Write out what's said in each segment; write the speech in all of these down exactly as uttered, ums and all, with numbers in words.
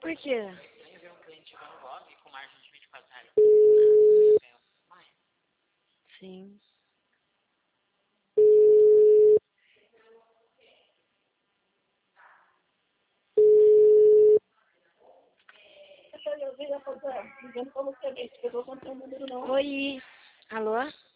Por quê? Eu vi um cliente chegando logo e com margem de vinte e quatro reais. Sim. Oi. Alô?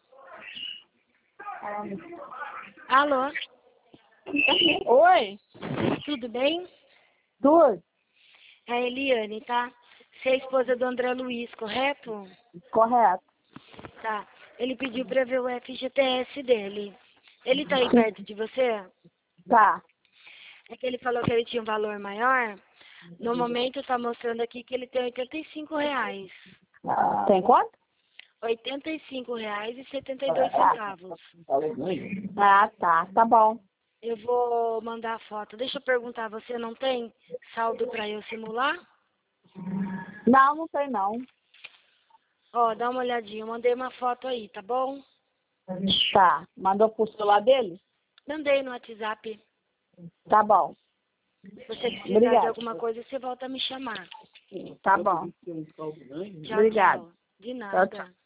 Alô? Oi, Tudo bem? tudo? É a Eliane, tá? Você é a esposa do André Luiz, correto? Correto. Tá. Ele pediu pra ver o F G T S dele. Ele tá aí perto de você? Tá. É que ele falou que ele tinha um valor maior. No momento tá mostrando aqui que ele tem oitenta e cinco reais. Tem quanto? oitenta e cinco reais e setenta e dois centavos. Ah, tá. Tá bom. Eu vou mandar a foto. Deixa eu perguntar, você não tem saldo pra eu simular? Não, não tem não. Ó, dá uma olhadinha. Eu mandei uma foto aí, tá bom? Tá. Mandou pro celular dele? Mandei no WhatsApp. Tá bom. Se você precisar de Obrigada. alguma coisa, você volta a me chamar. Tá bom. Tchau, Obrigada. tchau. De nada. Tchau, tchau.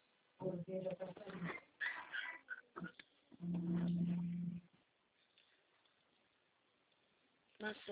Nossa.